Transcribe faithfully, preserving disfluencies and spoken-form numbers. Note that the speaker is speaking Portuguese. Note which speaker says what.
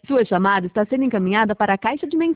Speaker 1: Sua chamada está sendo encaminhada para a caixa de mensagens.